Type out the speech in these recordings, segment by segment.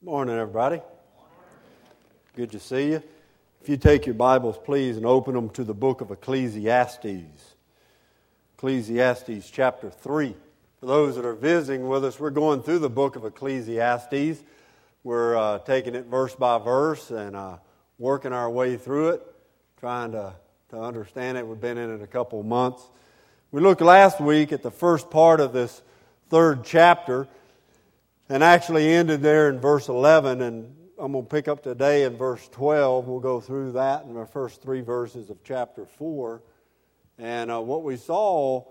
Morning, everybody. Good to see you. If you take your Bibles, please, and open them to the book of Ecclesiastes. Ecclesiastes chapter 3. For those that are visiting with us, we're going through the book of Ecclesiastes. We're taking it verse by verse and working our way through it, trying to understand it. We've been in it a couple of months. We looked last week at the first part of this third chapter, and actually ended there in verse 11, and I'm going to pick up today in verse 12. We'll go through that in the first three verses of chapter 4. And what we saw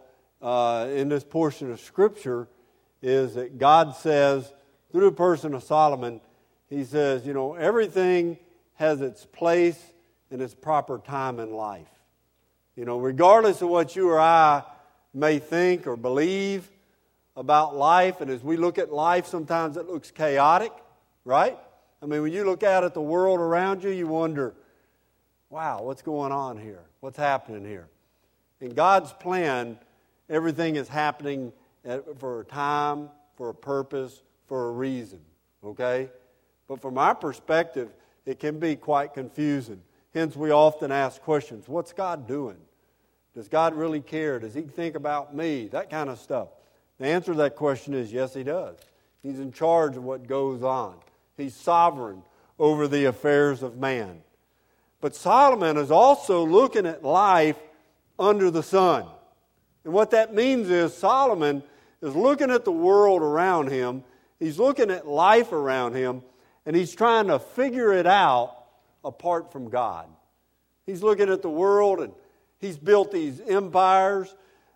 in this portion of Scripture is that God says, through the person of Solomon, He says, everything has its place and its proper time in life. Regardless of what you or I may think or believe about life, and as we look at life, sometimes it looks chaotic, right? I mean, when you look out at the world around you, you wonder, wow, what's going on here? What's happening here? In God's plan, everything is happening for a time, for a purpose, for a reason, okay? But from our perspective, it can be quite confusing. Hence, we often ask questions. What's God doing? Does God really care? Does He think about me? That kind of stuff. The answer to that question is yes, He does. He's in charge of what goes on. He's sovereign over the affairs of man. But Solomon is also looking at life under the sun. And what that means is Solomon is looking at the world around him. He's looking at life around him, and he's trying to figure it out apart from God. He's looking at the world, and he's built these empires,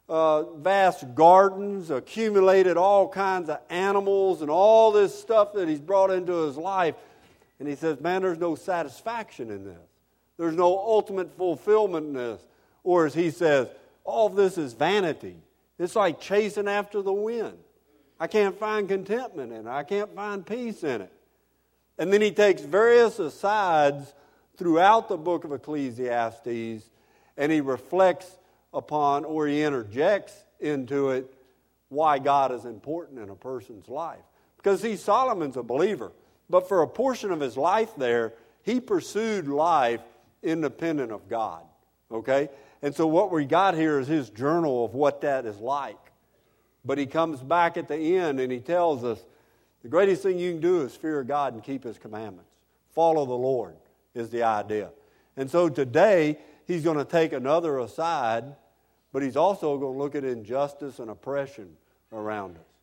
vast gardens, accumulated all kinds of animals and all this stuff that he's brought into his life. And he says, man, there's no satisfaction in this. There's no ultimate fulfillment in this. Or as he says, all of this is vanity. It's like chasing after the wind. I can't find contentment in it. I can't find peace in it. And then he takes various asides throughout the book of Ecclesiastes, and he reflects upon, or he interjects into it, why God is important in a person's life. Because Solomon's a believer, but for a portion of his life there, he pursued life independent of God. Okay? And so what we got here is his journal of what that is like. But he comes back at the end and he tells us, the greatest thing you can do is fear God and keep His commandments. Follow the Lord is the idea. And so today, he's going to take another aside, but he's also going to look at injustice and oppression around us.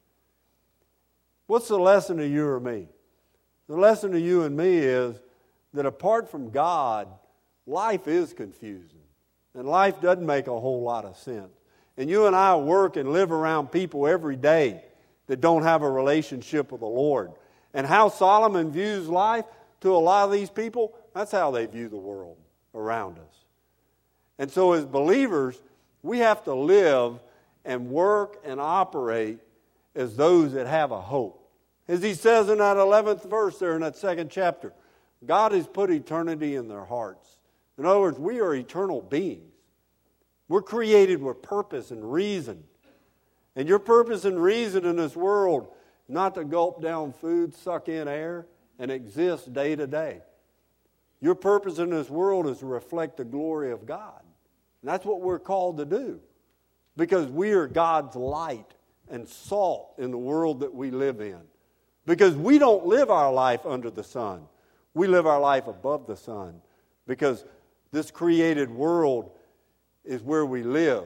What's the lesson to you or me? The lesson to you and me is that apart from God, life is confusing. And life doesn't make a whole lot of sense. And you and I work and live around people every day that don't have a relationship with the Lord. And how Solomon views life, to a lot of these people, that's how they view the world around us. And so as believers, we have to live and work and operate as those that have a hope. As he says in that 11th verse there in that second chapter, God has put eternity in their hearts. In other words, we are eternal beings. We're created with purpose and reason. And your purpose and reason in this world is not to gulp down food, suck in air, and exist day to day. Your purpose in this world is to reflect the glory of God. And that's what we're called to do, because we are God's light and salt in the world that we live in. Because we don't live our life under the sun. We live our life above the sun, because this created world is where we live.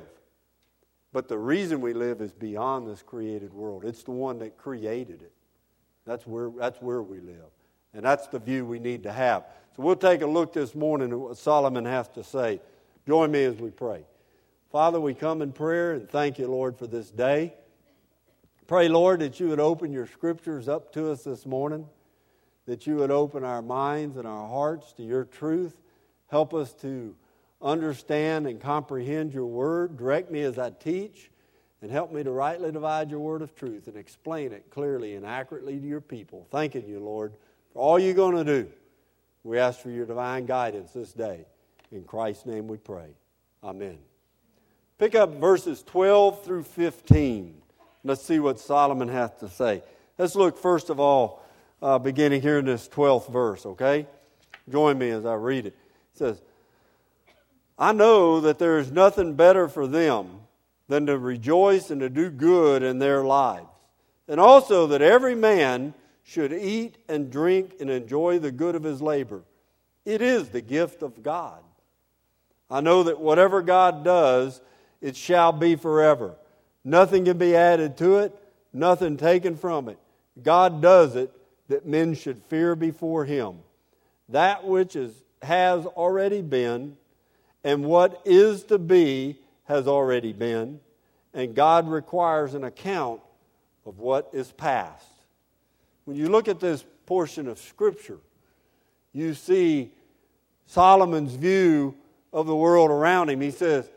But the reason we live is beyond this created world. It's the one that created it. That's where we live. And that's the view we need to have. So we'll take a look this morning at what Solomon has to say. Join me as we pray. Father, we come in prayer and thank you, Lord, for this day. Pray, Lord, that you would open your scriptures up to us this morning, that you would open our minds and our hearts to your truth. Help us to understand and comprehend your word. Direct me as I teach, and help me to rightly divide your word of truth and explain it clearly and accurately to your people. Thanking you, Lord, for all you're going to do. We ask for your divine guidance this day. In Christ's name we pray. Amen. Pick up verses 12 through 15. Let's see what Solomon has to say. Let's look first of all beginning here in this 12th verse, okay? Join me as I read it. It says, I know that there is nothing better for them than to rejoice and to do good in their lives, and also that every man should eat and drink and enjoy the good of his labor. It is the gift of God. I know that whatever God does, it shall be forever. Nothing can be added to it, nothing taken from it. God does it that men should fear before Him. That which has already been, and what is to be has already been, and God requires an account of what is past. When you look at this portion of Scripture, you see Solomon's view of the world around him. He says,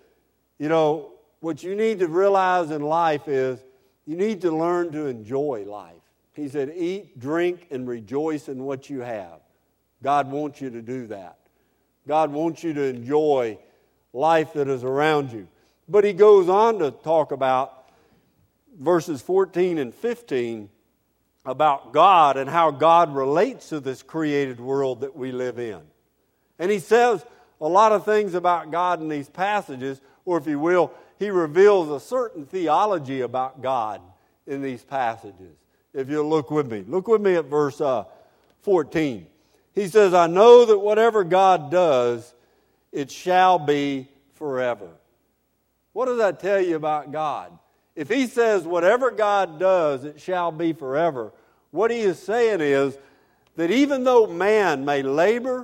what you need to realize in life is you need to learn to enjoy life. He said, eat, drink, and rejoice in what you have. God wants you to do that. God wants you to enjoy life that is around you. But he goes on to talk about verses 14 and 15 about God and how God relates to this created world that we live in. And he says a lot of things about God in these passages, or if you will, he reveals a certain theology about God in these passages. If you'll look with me at verse 14. He says, I know that whatever God does, it shall be forever. What does that tell you about God? If he says whatever God does, it shall be forever, what he is saying is that even though man may labor,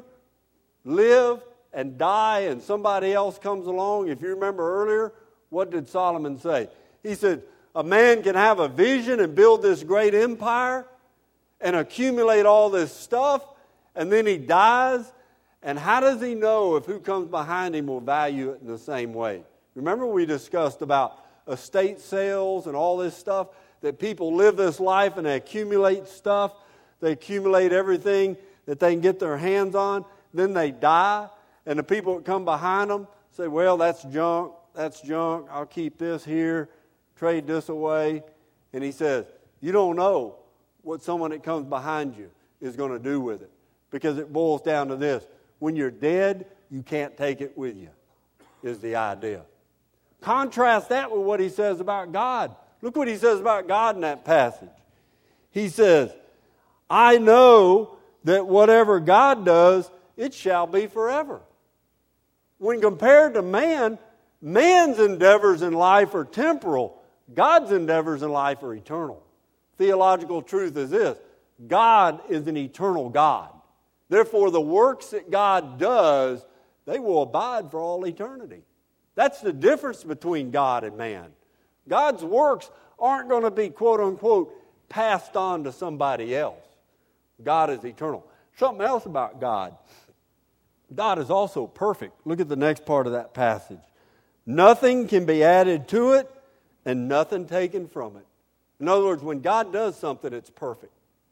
live, and die, and somebody else comes along, if you remember earlier, what did Solomon say? He said, a man can have a vision and build this great empire and accumulate all this stuff, and then he dies, and how does he know if who comes behind him will value it in the same way? Remember we discussed about estate sales and all this stuff, that people live this life and they accumulate stuff. They accumulate everything that they can get their hands on. Then they die, and the people that come behind them say, well, that's junk. I'll keep this here, trade this away. And he says, you don't know what someone that comes behind you is going to do with it, because it boils down to this. When you're dead, you can't take it with you, is the idea. Contrast that with what he says about God. Look what he says about God in that passage. He says, I know that whatever God does, it shall be forever. When compared to man, man's endeavors in life are temporal. God's endeavors in life are eternal. Theological truth is this: God is an eternal God. Therefore, the works that God does, they will abide for all eternity. That's the difference between God and man. God's works aren't going to be, quote unquote, passed on to somebody else. God is eternal. Something else about God. God is also perfect. Look at the next part of that passage. Nothing can be added to it and nothing taken from it. In other words, when God does something, it's perfect.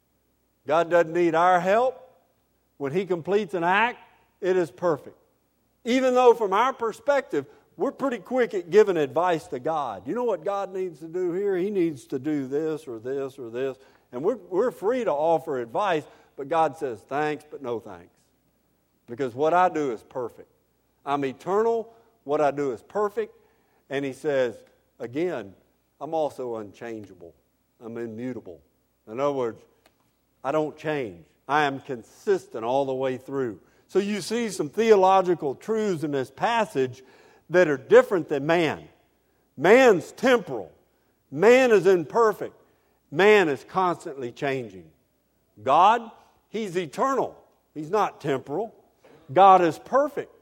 God doesn't need our help. When He completes an act, it is perfect. Even though from our perspective, we're pretty quick at giving advice to God. You know what God needs to do here? He needs to do this or this or this. And we're free to offer advice, but God says thanks, but no thanks. Because what I do is perfect. I'm eternal. What I do is perfect. And He says, again, I'm also unchangeable. I'm immutable. In other words, I don't change. I am consistent all the way through. So you see some theological truths in this passage that are different than man. Man's temporal. Man is imperfect. Man is constantly changing. God, He's eternal. He's not temporal. God is perfect.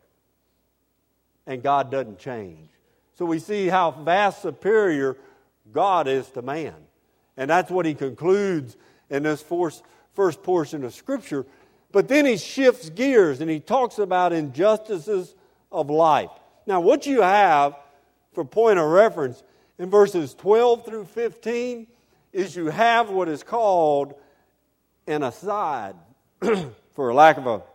And God doesn't change. So we see how vast superior God is to man. And that's what he concludes in this first portion of Scripture. But then he shifts gears and he talks about injustices of life. Now what you have, for point of reference, in verses 12 through 15, is you have what is called an aside, for lack of a,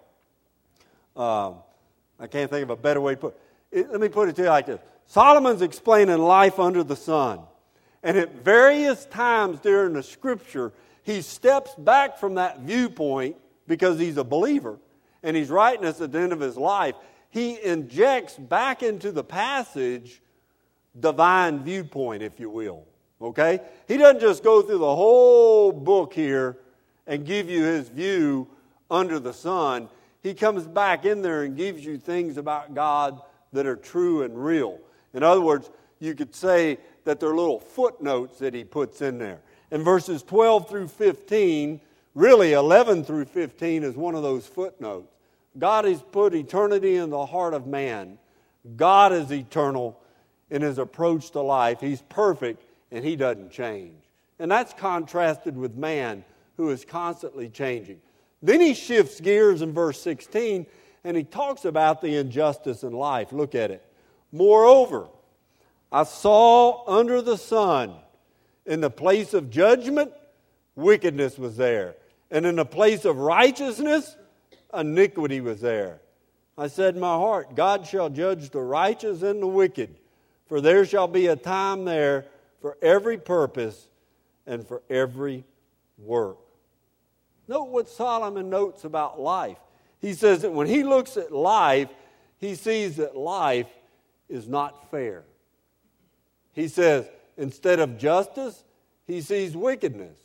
I can't think of a better way to put it. Let me put it to you like this. Solomon's explaining life under the sun. And at various times during the Scripture, he steps back from that viewpoint because he's a believer and he's writing this at the end of his life. He injects back into the passage divine viewpoint, if you will. Okay? He doesn't just go through the whole book here and give you his view under the sun. He comes back in there and gives you things about God that are true and real. In other words, you could say that they're little footnotes that he puts in there. In verses 12 through 15, really 11 through 15 is one of those footnotes. God has put eternity in the heart of man. God is eternal in his approach to life. He's perfect and he doesn't change. And that's contrasted with man, who is constantly changing. Then he shifts gears in verse 16 and he talks about the injustice in life. Look at it. Moreover, I saw under the sun, in the place of judgment, wickedness was there. And in the place of righteousness, iniquity was there. I said in my heart, God shall judge the righteous and the wicked, for there shall be a time there for every purpose and for every work. Note what Solomon notes about life. He says that when he looks at life, he sees that life is not fair. He says, instead of justice, he sees wickedness.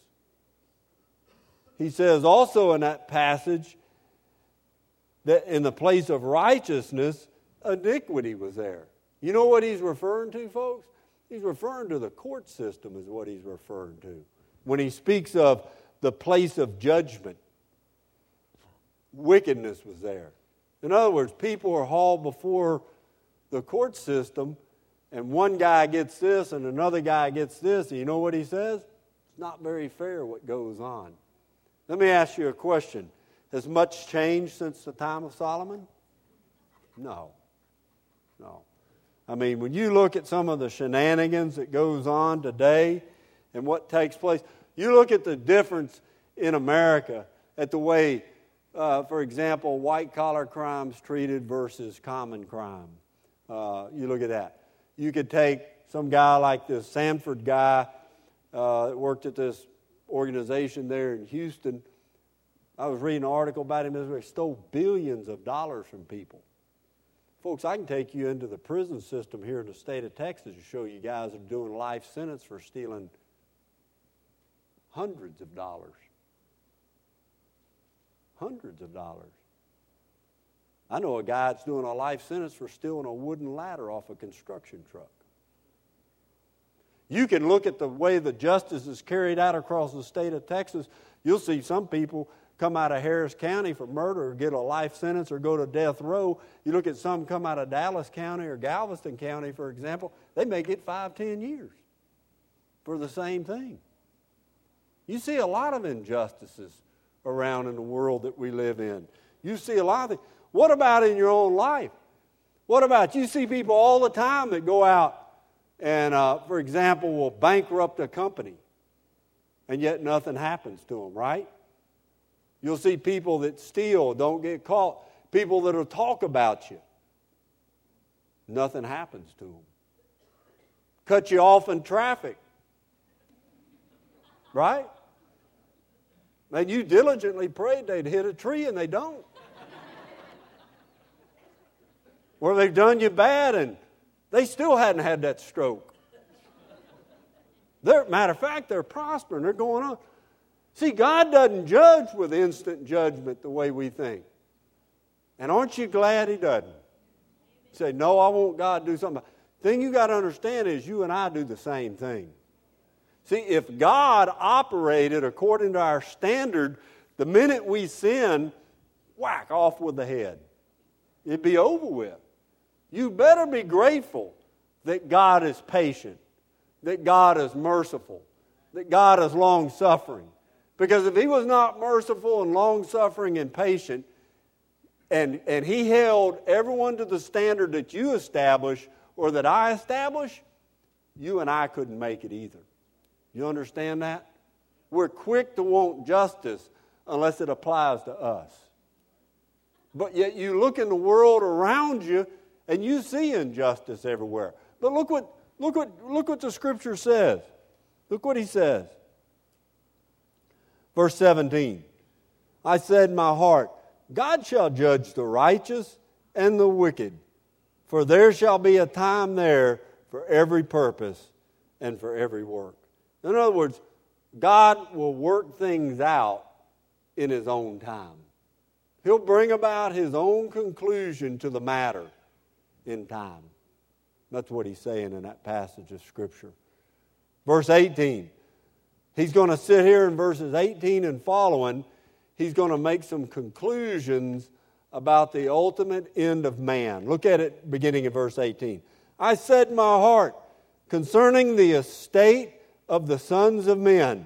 He says also in that passage that in the place of righteousness, iniquity was there. You know what he's referring to, folks? He's referring to the court system is what he's referring to. When he speaks of the place of judgment, wickedness was there. In other words, people are hauled before the court system, and one guy gets this and another guy gets this, and you know what he says? It's not very fair what goes on. Let me ask you a question. Has much changed since the time of Solomon? No. I mean, when you look at some of the shenanigans that goes on today and what takes place, you look at the difference in America at the way, for example, white-collar crime's treated versus common crime. You look at that. You could take some guy like this Sanford guy that worked at this organization there in Houston. I was reading an article about him. He stole billions of dollars from people. Folks, I can take you into the prison system here in the state of Texas to show you guys that are doing life sentence for stealing hundreds of dollars. Hundreds of dollars. I know a guy that's doing a life sentence for stealing a wooden ladder off a construction truck. You can look at the way the justice is carried out across the state of Texas. You'll see some people come out of Harris County for murder or get a life sentence or go to death row. You look at some come out of Dallas County or Galveston County, for example, they may get 5-10 years for the same thing. You see a lot of injustices around in the world that we live in. You see a lot of things. What about in your own life? What about you see people all the time that go out and, for example, will bankrupt a company, and yet nothing happens to them, right? You'll see people that steal, don't get caught, people that will talk about you. Nothing happens to them. Cut you off in traffic, right? And you diligently prayed they'd hit a tree and they don't. Or they've done you bad and they still hadn't had that stroke. Matter of fact, they're prospering. They're going on. See, God doesn't judge with instant judgment the way we think. And aren't you glad He doesn't? You say, no, I want God to do something. The thing you got to understand is you and I do the same thing. See, if God operated according to our standard, the minute we sin, whack, off with the head. It'd be over with. You better be grateful that God is patient, that God is merciful, that God is long-suffering. Because if He was not merciful and long-suffering and patient, and He held everyone to the standard that you establish or that I establish, you and I couldn't make it either. You understand that? We're quick to want justice unless it applies to us. But yet you look in the world around you and you see injustice everywhere. But look what the Scripture says. Look what He says. Verse 17, I said in my heart, God shall judge the righteous and the wicked, for there shall be a time there for every purpose and for every work. In other words, God will work things out in His own time. He'll bring about His own conclusion to the matter in time. That's what He's saying in that passage of Scripture. Verse 18, He's going to sit here in verses 18 and following. He's going to make some conclusions about the ultimate end of man. Look at it beginning in verse 18. I said in my heart, concerning the estate of the sons of men,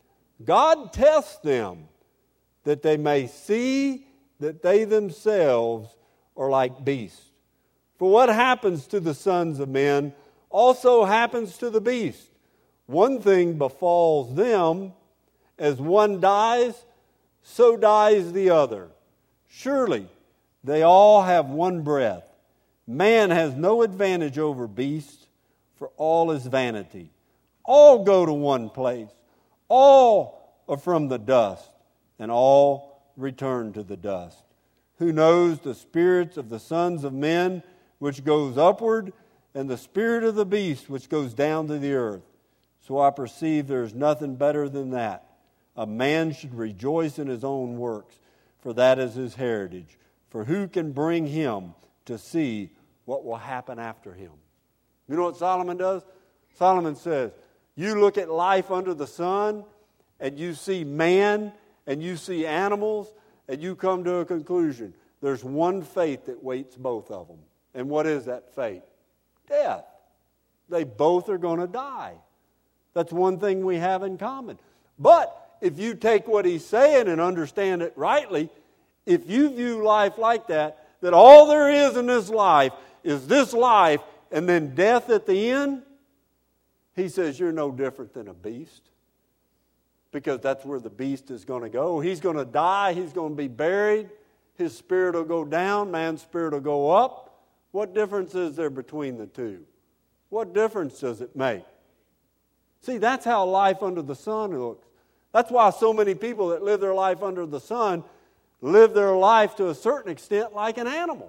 God tests them, that they may see that they themselves are like beasts. For what happens to the sons of men also happens to the beast. One thing befalls them, as one dies, so dies the other. Surely they all have one breath. Man has no advantage over beasts, for all is vanity. All go to one place. All are from the dust, and all return to the dust. Who knows the spirits of the sons of men, which goes upward, and the spirit of the beast, which goes down to the earth? So I perceive there is nothing better than that. A man should rejoice in his own works, for that is his heritage. For who can bring him to see what will happen after him? You know what Solomon does? Solomon says, you look at life under the sun, and you see man, and you see animals, and you come to a conclusion. There's one fate that waits both of them. And what is that fate? Death. They both are going to die. That's one thing we have in common. But if you take what he's saying and understand it rightly, if you view life like that all there is in this life is this life and then death at the end, he says you're no different than a beast. Because that's where the beast is going to go. He's going to die. He's going to be buried. His spirit will go down. Man's spirit will go up. What difference is there between the two? What difference does it make? See, that's how life under the sun looks. That's why so many people that live their life under the sun live their life to a certain extent like an animal.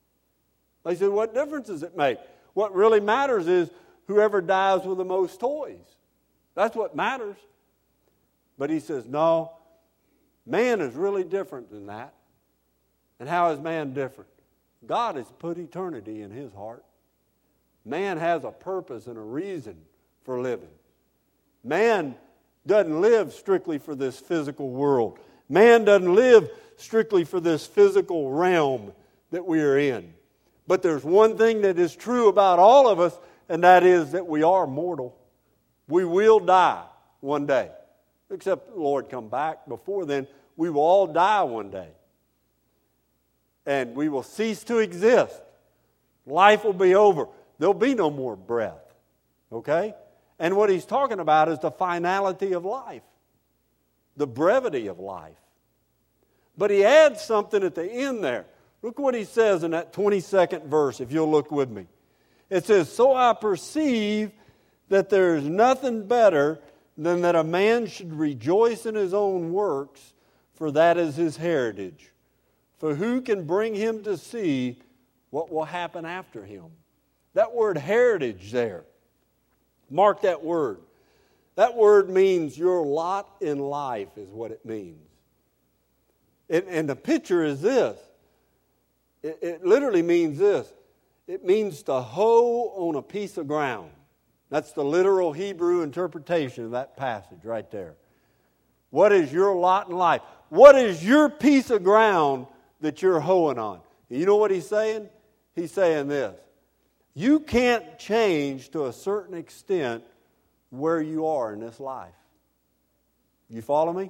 They say, what difference does it make? What really matters is whoever dies with the most toys. That's what matters. But he says, no, man is really different than that. And how is man different? God has put eternity in his heart. Man has a purpose and a reason for living. Man doesn't live strictly for this physical world. Man doesn't live strictly for this physical realm that we are in. But there's one thing that is true about all of us, and that is that we are mortal. We will die one day. Except the Lord come back. Before then, we will all die one day. And we will cease to exist. Life will be over. There'll be no more breath. Okay? And what he's talking about is the finality of life. The brevity of life. But he adds something at the end there. Look what he says in that 22nd verse, if you'll look with me. It says, so I perceive that there is nothing better than that a man should rejoice in his own works, for that is his heritage. For who can bring him to see what will happen after him? That word heritage there, mark that word. That word means your lot in life is what it means. And the picture is this. It literally means this. It means to hoe on a piece of ground. That's the literal Hebrew interpretation of that passage right there. What is your lot in life? What is your piece of ground that you're hoeing on? And you know what he's saying? He's saying this. You can't change to a certain extent where you are in this life. You follow me?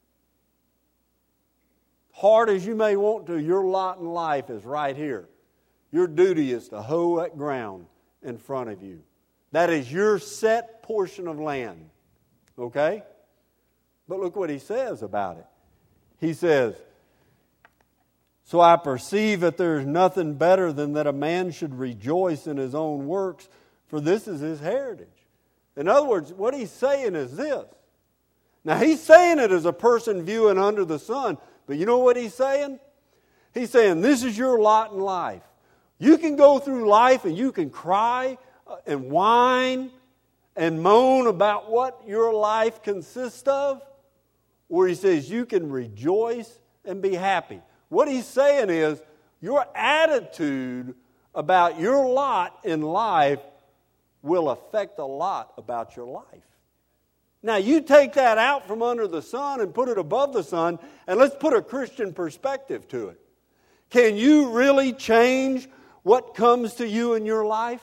Hard as you may want to, your lot in life is right here. Your duty is to hoe that ground in front of you. That is your set portion of land. Okay? But look what he says about it. He says, so I perceive that there is nothing better than that a man should rejoice in his own works, for this is his heritage. In other words, what he's saying is this. Now, he's saying it as a person viewing under the sun, but you know what he's saying? He's saying this is your lot in life. You can go through life and you can cry and whine and moan about what your life consists of, or he says you can rejoice and be happy. What he's saying is your attitude about your lot in life will affect a lot about your life. Now, you take that out from under the sun and put it above the sun, and let's put a Christian perspective to it. Can you really change what comes to you in your life?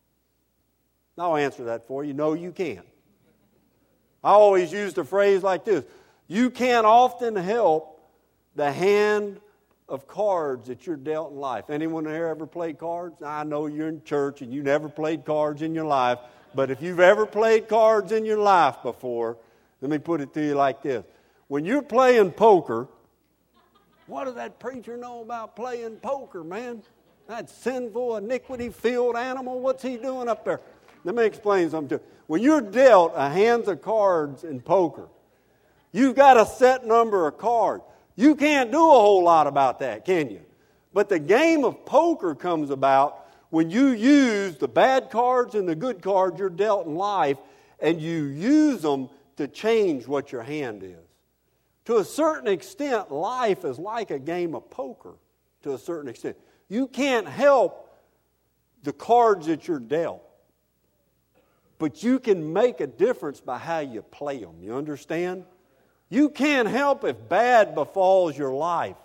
I'll answer that for you. No, you can't. I always use the phrase like this. You can't often help the hand of cards that you're dealt in life. Anyone here ever played cards? I know you're in church and you never played cards in your life. But if you've ever played cards in your life before, let me put it to you like this. When you're playing poker, what does that preacher know about playing poker, man? That sinful, iniquity-filled animal, what's he doing up there? Let me explain something to you. When you're dealt a hand of cards in poker, you've got a set number of cards. You can't do a whole lot about that, can you? But the game of poker comes about when you use the bad cards and the good cards you're dealt in life, and you use them to change what your hand is. To a certain extent, life is like a game of poker, to a certain extent. You can't help the cards that you're dealt, but you can make a difference by how you play them. You understand? You can't help if bad befalls your life.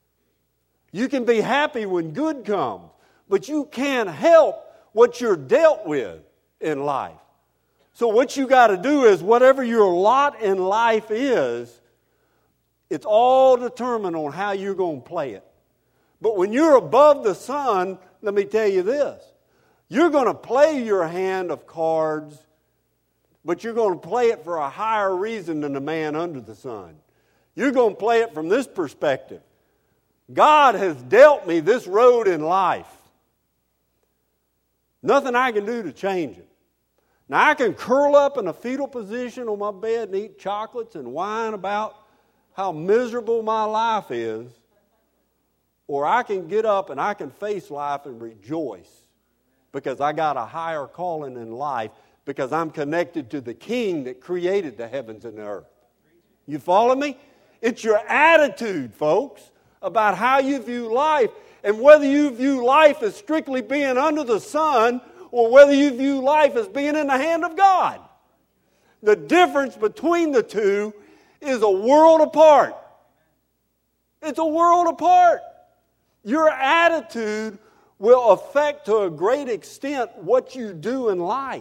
You can be happy when good comes, but you can't help what you're dealt with in life. So what you got to do is whatever your lot in life is, it's all determined on how you're going to play it. But when you're above the sun, let me tell you this. You're going to play your hand of cards, but you're going to play it for a higher reason than the man under the sun. You're going to play it from this perspective. God has dealt me this road in life. Nothing I can do to change it. Now, I can curl up in a fetal position on my bed and eat chocolates and whine about how miserable my life is, or I can get up and I can face life and rejoice because I got a higher calling in life because I'm connected to the King that created the heavens and the earth. You follow me? It's your attitude, folks, about how you view life, and whether you view life as strictly being under the sun or whether you view life as being in the hand of God. The difference between the two is a world apart. It's a world apart. Your attitude will affect to a great extent what you do in life.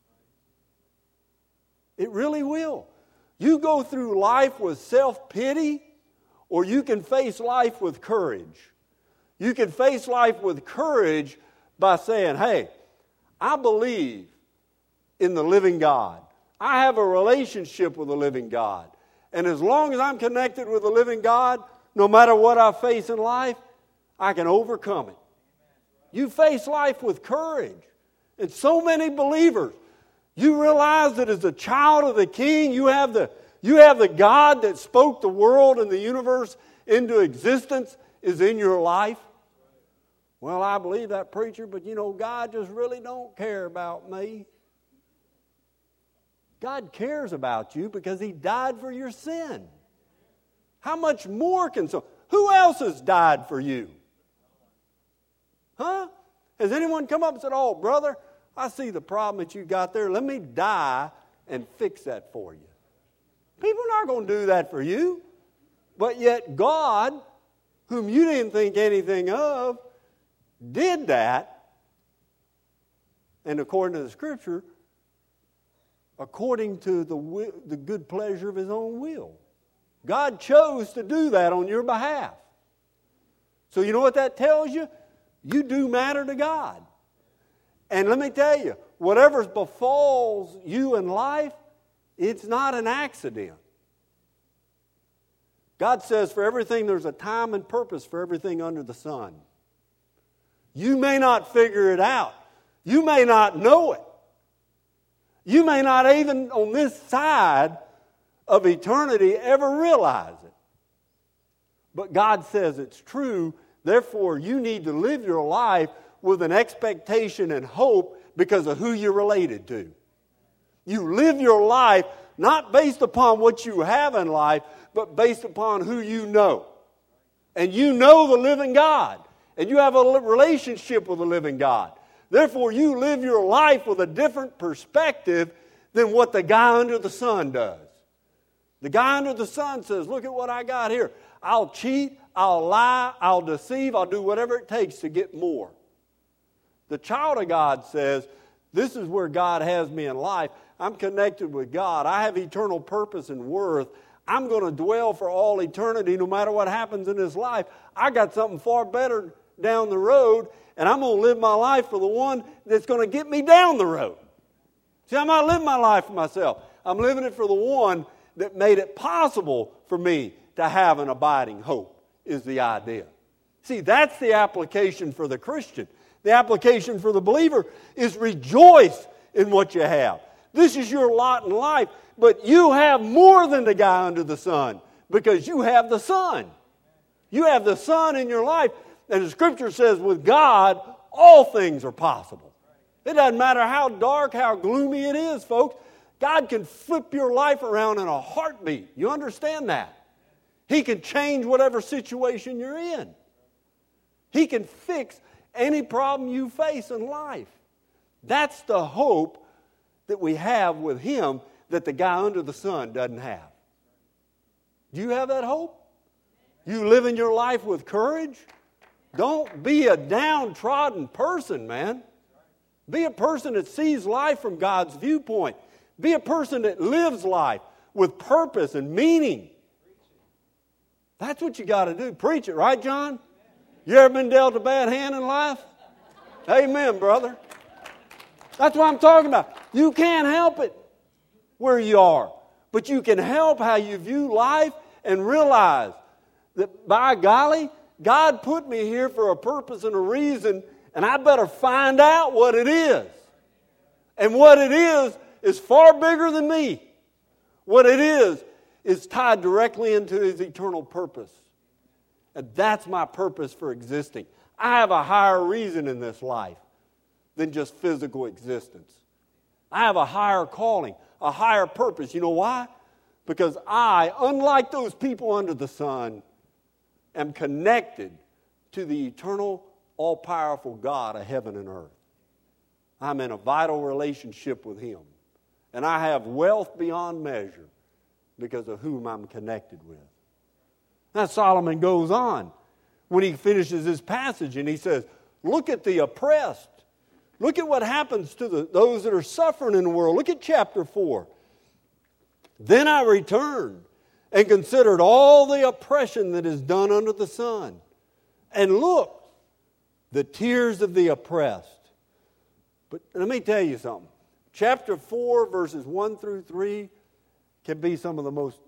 It really will. You go through life with self-pity, or you can face life with courage. You can face life with courage by saying, hey, I believe in the living God. I have a relationship with the living God. And as long as I'm connected with the living God, no matter what I face in life, I can overcome it. You face life with courage. And so many believers, you realize that as a child of the King, you have the God that spoke the world and the universe into existence is in your life. Well, I believe that, preacher, but God just really don't care about me. God cares about you because He died for your sin. How much more can who else has died for you? Huh? Has anyone come up and said, oh, brother, I see the problem that you got there. Let me die and fix that for you. People are not going to do that for you. But yet God, whom you didn't think anything of, did that. And according to the Scripture, according to the good pleasure of His own will. God chose to do that on your behalf. So you know what that tells you? You do matter to God. And let me tell you, whatever befalls you in life, it's not an accident. God says for everything there's a time and purpose for everything under the sun. You may not figure it out. You may not know it. You may not even on this side of eternity ever realize it. But God says it's true. Therefore, you need to live your life with an expectation and hope because of who you're related to. You live your life not based upon what you have in life, but based upon who you know. And you know the living God. And you have a relationship with the living God. Therefore, you live your life with a different perspective than what the guy under the sun does. The guy under the sun says, look at what I got here. I'll cheat, I'll lie, I'll deceive, I'll do whatever it takes to get more. The child of God says, this is where God has me in life. I'm connected with God. I have eternal purpose and worth. I'm going to dwell for all eternity no matter what happens in this life. I got something far better down the road, and I'm going to live my life for the one that's going to get me down the road. See, I'm not living my life for myself. I'm living it for the one that made it possible for me to have an abiding hope, is the idea. See, that's the application for the Christian. The application for the believer is rejoice in what you have. This is your lot in life, but you have more than the guy under the sun because you have the Son. You have the Son in your life, and the Scripture says with God, all things are possible. It doesn't matter how dark, how gloomy it is, folks. God can flip your life around in a heartbeat. You understand that? He can change whatever situation you're in. He can fix any problem you face in life. That's the hope that we have with Him that the guy under the sun doesn't have. Do you have that hope? You live in your life with courage? Don't be a downtrodden person, man. Be a person that sees life from God's viewpoint. Be a person that lives life with purpose and meaning. That's what you got to do. Preach it, right, John? You ever been dealt a bad hand in life? Amen, brother. That's what I'm talking about. You can't help it where you are, but you can help how you view life and realize that, by golly, God put me here for a purpose and a reason, and I better find out what it is. And what it is far bigger than me. What it is tied directly into His eternal purpose. And that's my purpose for existing. I have a higher reason in this life than just physical existence. I have a higher calling, a higher purpose. You know why? Because I, unlike those people under the sun, am connected to the eternal, all-powerful God of heaven and earth. I'm in a vital relationship with Him. And I have wealth beyond measure because of whom I'm connected with. Now Solomon goes on when he finishes this passage and he says, look at the oppressed. Look at what happens to those that are suffering in the world. Look at chapter 4. Then I returned and considered all the oppression that is done under the sun. And look, the tears of the oppressed. But let me tell you something. Chapter 4, verses 1 through 3 can be some of the most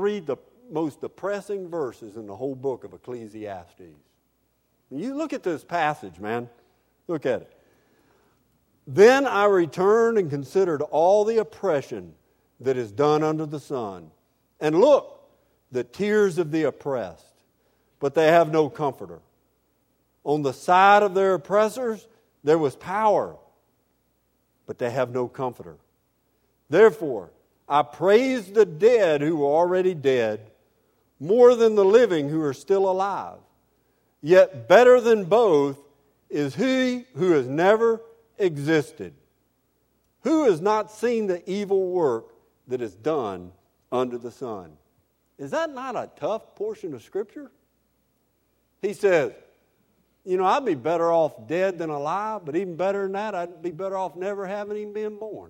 depressing verses in the whole book of Ecclesiastes. You look at this passage, man. Look at it. Then I returned and considered all the oppression that is done under the sun. And look, the tears of the oppressed, but they have no comforter. On the side of their oppressors there was power, but they have no comforter. Therefore, I praise the dead who are already dead more than the living who are still alive. Yet better than both is He who has never existed, who has not seen the evil work that is done under the sun. Is that not a tough portion of Scripture? He says, I'd be better off dead than alive, but even better than that, I'd be better off never having even been born.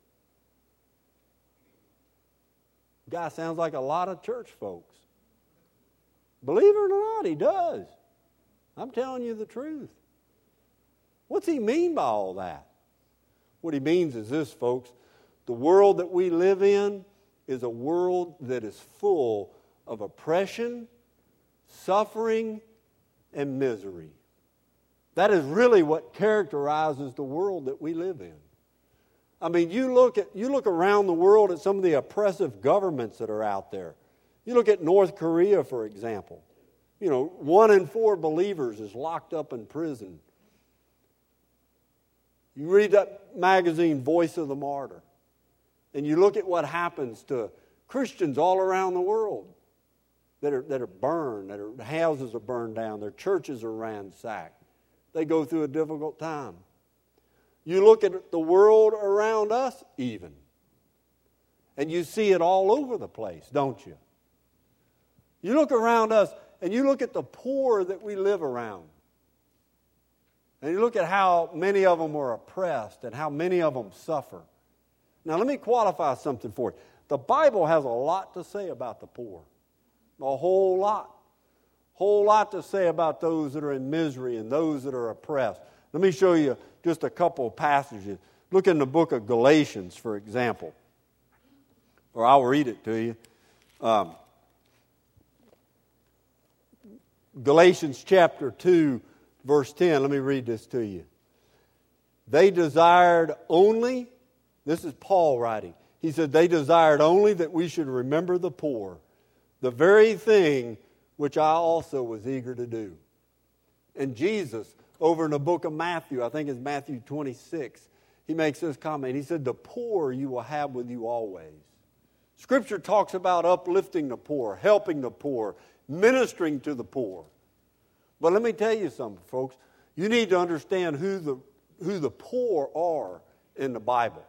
Guy sounds like a lot of church folks. Believe it or not, he does. I'm telling you the truth. What's he mean by all that? What he means is this, folks. The world that we live in is a world that is full of oppression, suffering, and misery. That is really what characterizes the world that we live in. I mean, you look around the world at some of the oppressive governments that are out there. You look at North Korea, for example. 1 in 4 believers is locked up in prison. You read that magazine, Voice of the Martyr, and you look at what happens to Christians all around the world that are burned, their houses are burned down, their churches are ransacked. They go through a difficult time. You look at the world around us even, and you see it all over the place, don't you? You look around us, and you look at the poor that we live around. And you look at how many of them are oppressed and how many of them suffer. Now, let me qualify something for you. The Bible has a lot to say about the poor. A whole lot. Whole lot to say about those that are in misery and those that are oppressed. Let me show you just a couple of passages. Look in the book of Galatians, for example. Or I'll read it to you. Galatians chapter 2, verse 10. Let me read this to you. They desired only, this is Paul writing, he said, they desired only that we should remember the poor, the very thing which I also was eager to do. And Jesus, over in the book of Matthew, I think it's Matthew 26, he makes this comment. He said, the poor you will have with you always. Scripture talks about uplifting the poor, helping the poor, ministering to the poor. But let me tell you something, folks. You need to understand who the poor are in the Bible.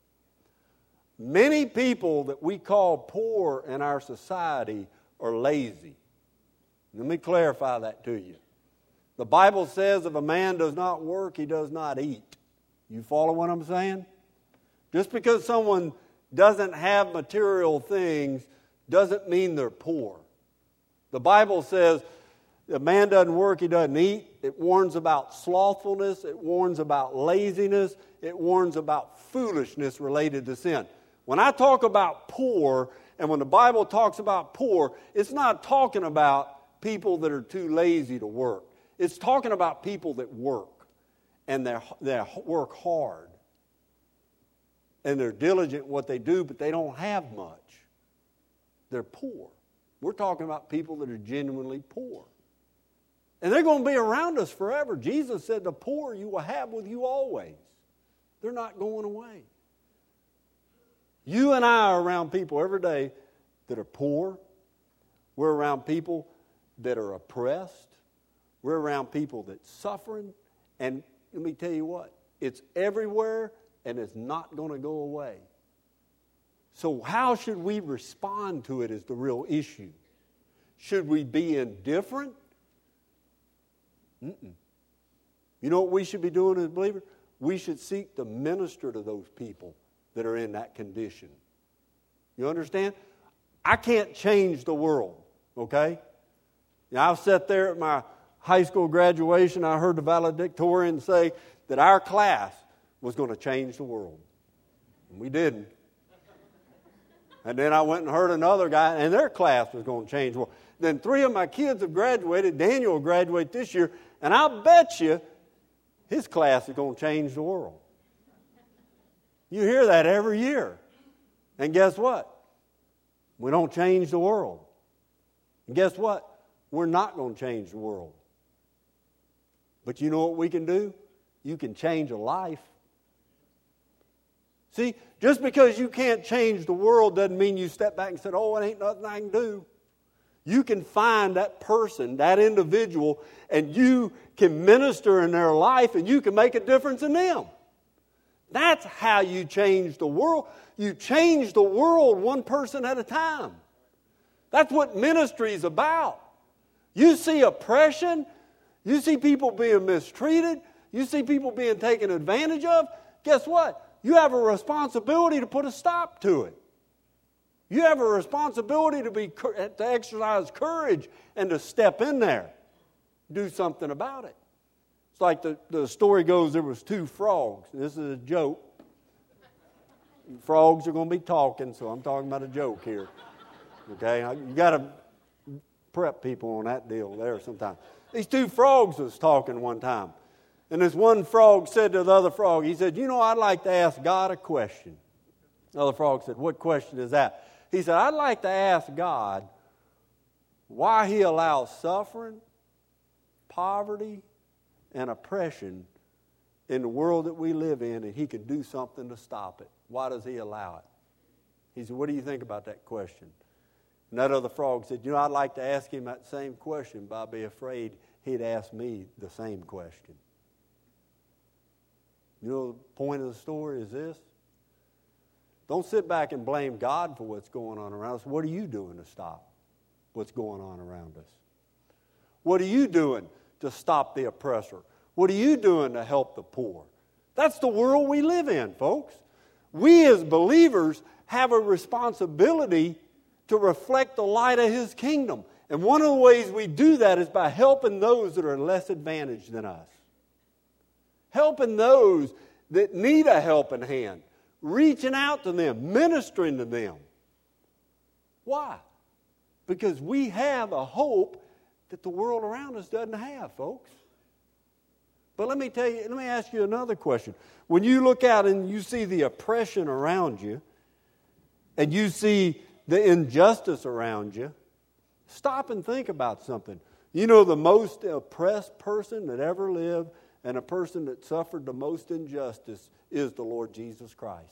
Many people that we call poor in our society are lazy. Let me clarify that to you. The Bible says if a man does not work, he does not eat. You follow what I'm saying? Just because someone doesn't have material things doesn't mean they're poor. The Bible says if a man doesn't work, he doesn't eat. It warns about slothfulness. It warns about laziness. It warns about foolishness related to sin. When I talk about poor, and when the Bible talks about poor, it's not talking about people that are too lazy to work. It's talking about people that work, and they work hard, and they're diligent in what they do, but they don't have much. They're poor. We're talking about people that are genuinely poor. And they're going to be around us forever. Jesus said, the poor you will have with you always. They're not going away. You and I are around people every day that are poor. We're around people that are oppressed. We're around people that's suffering. And let me tell you what, it's everywhere and it's not going to go away. So how should we respond to it is the real issue. Should we be indifferent? You know what we should be doing as believers? We should seek to minister to those people that are in that condition. You understand? I can't change the world, okay? Now, I've sat there at my high school graduation. I heard the valedictorian say that our class was going to change the world. And we didn't. And then I went and heard another guy, and their class was going to change the world. Then 3 of my kids have graduated. Daniel will graduate this year. And I'll bet you his class is going to change the world. You hear that every year. And guess what? We don't change the world. And guess what? We're not going to change the world. But you know what we can do? You can change a life. See, just because you can't change the world doesn't mean you step back and say, oh, it ain't nothing I can do. You can find that person, that individual, and you can minister in their life and you can make a difference in them. That's how you change the world. You change the world one person at a time. That's what ministry is about. You see oppression. You see people being mistreated. You see people being taken advantage of. Guess what? You have a responsibility to put a stop to it. You have a responsibility to exercise courage and to step in there. Do something about it. It's like the story goes, there was 2 frogs. This is a joke. Frogs are going to be talking, so I'm talking about a joke here. Okay? You got to prep people on that deal there sometime. These 2 frogs was talking one time. And this one frog said to the other frog, he said, I'd like to ask God a question. The other frog said, what question is that? He said, I'd like to ask God why He allows suffering, poverty, and oppression in the world that we live in, and He can do something to stop it. Why does He allow it? He said, what do you think about that question? And that other frog said, I'd like to ask Him that same question, but I'd be afraid He'd ask me the same question. The point of the story is this. Don't sit back and blame God for what's going on around us. What are you doing to stop what's going on around us? What are you doing to stop the oppressor? What are you doing to help the poor? That's the world we live in, folks. We as believers have a responsibility to reflect the light of His kingdom. And one of the ways we do that is by helping those that are less advantaged than us. Helping those that need a helping hand. Reaching out to them, ministering to them. Why? Because we have a hope that the world around us doesn't have, folks. But let me ask you another question. When you look out and you see the oppression around you, and you see the injustice around you, stop and think about something. The most oppressed person that ever lived and a person that suffered the most injustice is the Lord Jesus Christ.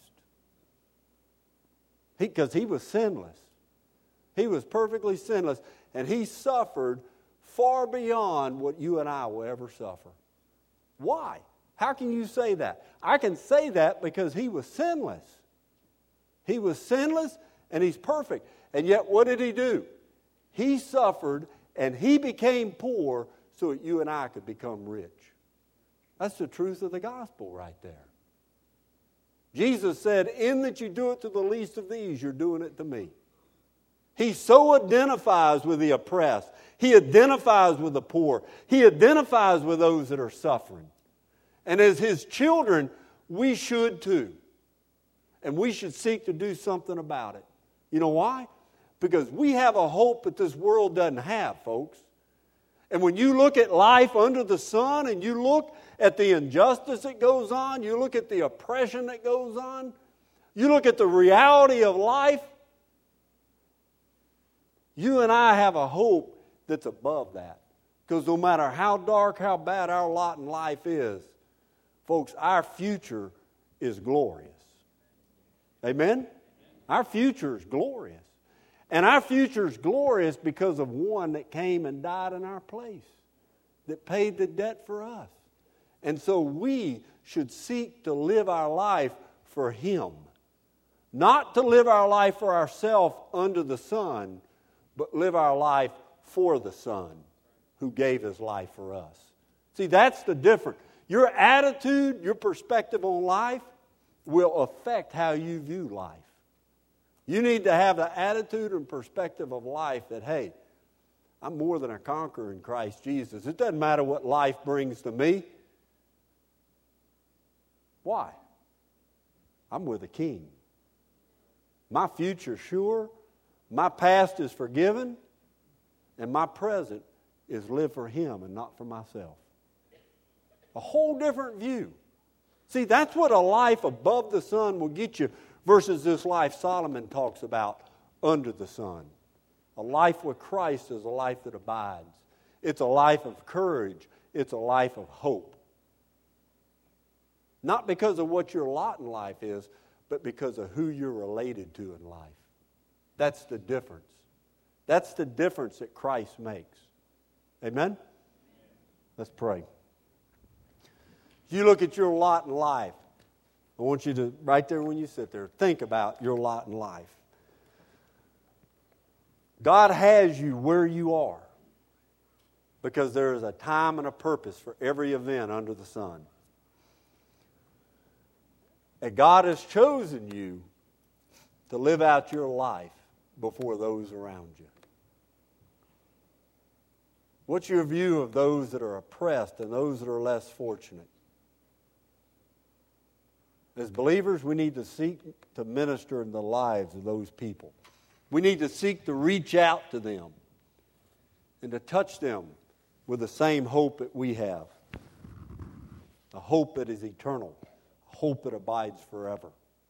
Because He was sinless. He was perfectly sinless. And He suffered far beyond what you and I will ever suffer. Why? How can you say that? I can say that because He was sinless. He was sinless and He's perfect. And yet what did He do? He suffered and He became poor so that you and I could become rich. That's the truth of the gospel right there. Jesus said, in that you do it to the least of these, you're doing it to me. He so identifies with the oppressed. He identifies with the poor. He identifies with those that are suffering. And as His children, we should too. And we should seek to do something about it. You know why? Because we have a hope that this world doesn't have, folks. And when you look at life under the sun and you look at the injustice that goes on, you look at the oppression that goes on, you look at the reality of life, you and I have a hope that's above that. Because no matter how dark, how bad our lot in life is, folks, our future is glorious. Amen? Our future is glorious. And our future is glorious because of one that came and died in our place, that paid the debt for us. And so we should seek to live our life for Him. Not to live our life for ourselves under the sun, but live our life for the Son who gave His life for us. See, that's the difference. Your attitude, your perspective on life will affect how you view life. You need to have the attitude and perspective of life that, hey, I'm more than a conqueror in Christ Jesus. It doesn't matter what life brings to me. Why? I'm with a King. My future's sure, my past is forgiven, and my present is live for Him and not for myself. A whole different view. See, that's what a life above the sun will get you versus this life Solomon talks about under the sun. A life with Christ is a life that abides. It's a life of courage. It's a life of hope. Not because of what your lot in life is, but because of who you're related to in life. That's the difference. That's the difference that Christ makes. Amen? Let's pray. You look at your lot in life. I want you to, right there when you sit there, think about your lot in life. God has you where you are because there is a time and a purpose for every event under the sun. And God has chosen you to live out your life before those around you. What's your view of those that are oppressed and those that are less fortunate? As believers, we need to seek to minister in the lives of those people. We need to seek to reach out to them and to touch them with the same hope that we have. a hope that is eternal, a hope that abides forever.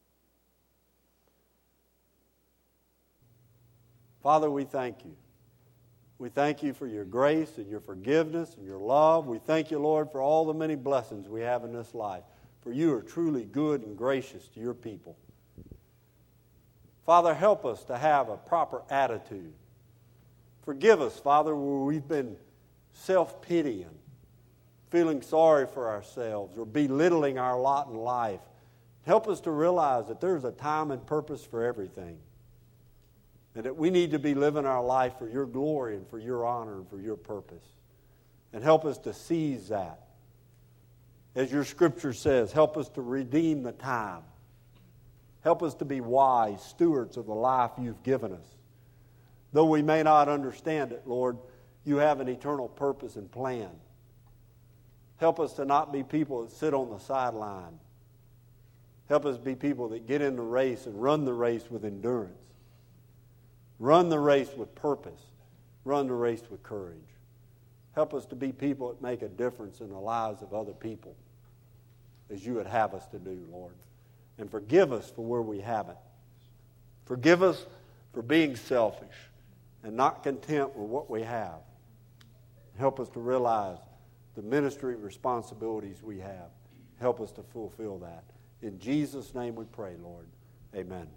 Father, we thank you. We thank you for your grace and your forgiveness and your love. We thank you, Lord, for all the many blessings we have in this life. For you are truly good and gracious to your people. Father, help us to have a proper attitude. Forgive us, Father, where we've been self-pitying, feeling sorry for ourselves, or belittling our lot in life. Help us to realize that there's a time and purpose for everything, and that we need to be living our life for your glory and for your honor and for your purpose. And help us to seize that. As your scripture says, help us to redeem the time. Help us to be wise stewards of the life you've given us. Though we may not understand it, Lord, you have an eternal purpose and plan. Help us to not be people that sit on the sideline. Help us be people that get in the race and run the race with endurance. Run the race with purpose. Run the race with courage. Help us to be people that make a difference in the lives of other people, as you would have us to do, Lord. And forgive us for where we haven't. Forgive us for being selfish and not content with what we have. Help us to realize the ministry responsibilities we have. Help us to fulfill that. In Jesus' name we pray, Lord. Amen.